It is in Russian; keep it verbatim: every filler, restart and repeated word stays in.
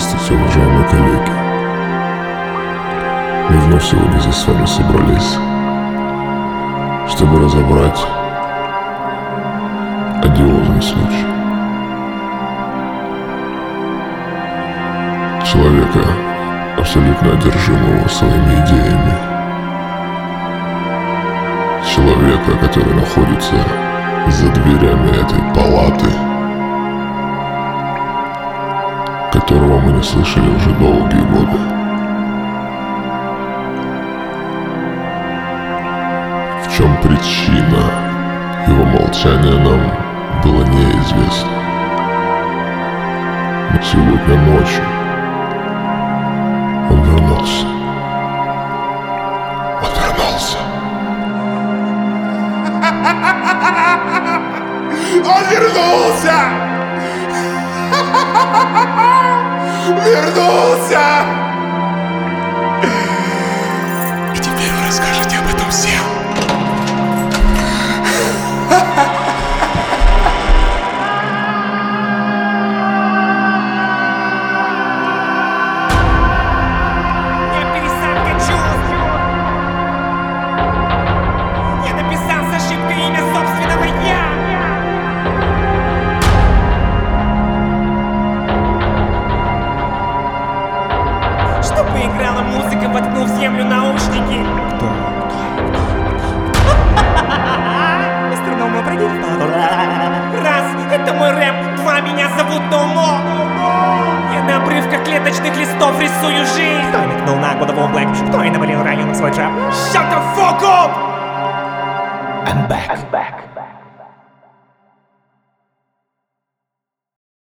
Здравствуйте, уважаемые коллеги. Мы вновь сегодня здесь с вами собрались, чтобы разобрать одиозный случай. Человека, абсолютно одержимого своими идеями. Человека, который находится за дверями этой палаты, которого мы не слышали уже долгие годы. В чем причина его молчания, нам было неизвестно. Но сегодня ночью он вернулся. Он вернулся. Он вернулся! Вернулся! И теперь вы расскажете об этом всем. Я пересадка чувств. Я написал с ошибкой имя собственного я. Чтобы играла музыка, воткнув в землю наушники. Кто? Мистер Ноумо, пройдите. Раз, это мой рэп. Два, меня зовут Ноумо. Я на обрывках клеточных листов рисую жизнь. Кто намекнул на годовом блэк? Кто и навалил районом свой трап? Shut the fuck up! I'm back.